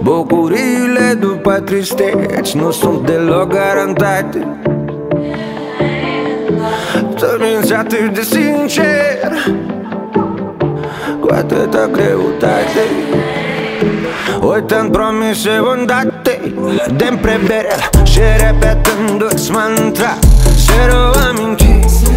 Bucuriile după tristeți nu sunt deloc garantate. Tu minți atât de sincer, cu atâta greutate. Uitând promise îndate de-mi preberel și repetându-ți mantra: zero amintiri.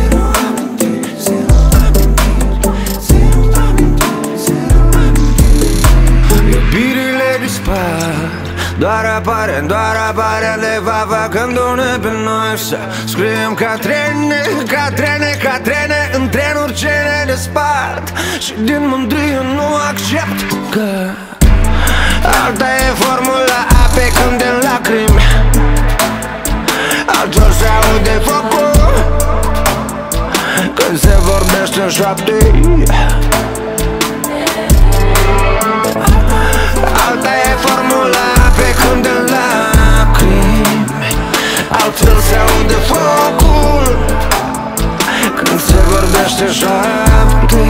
Iubirile dispar, doar apare undeva vagându-ne pe noi. Să scriem ca trene în trenuri ce ne despart. Și din mândrie nu accept că alta e formula apei când în lacrimi, altor se aude focul când se vorbește în șoapte. Alta e formula apei când în lacrimi, altor se aude focul când se vorbește în șoapte.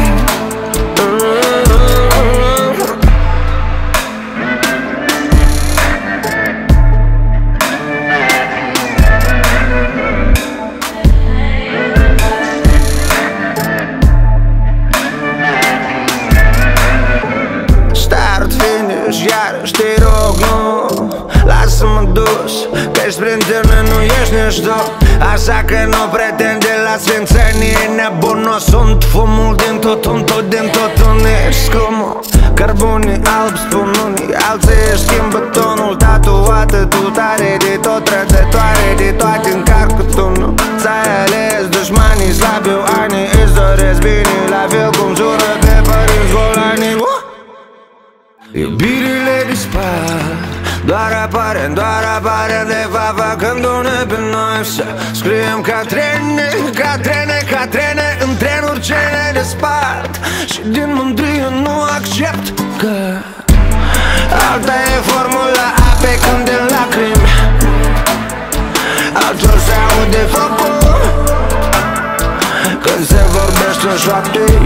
Iarăși te rog, nu lasă-mă dus, că-și printre noi nu ești nici tu. Așa că nu pretinde la sfințenie, nebun nu sunt. Fumul din tutun, tot din tutun ești scumul. Cărbunii albi spun unii, alții își schimbă tonul. Tatuată tu tare de tot, trădătoare de toate încarcă tu, nu. Ți-ai ales dușmanii slabi, ani îți doresc bine, la fel cum jură pe părinți golani. Iubirile dispar, doar apare undeva vagându-ne pe noi. Să scriem ca trene în trenuri ce ne despart. Și din mândrie nu accept că alta e formula apei când în lacrimi, altor se aude focul când se vorbește în șoapte.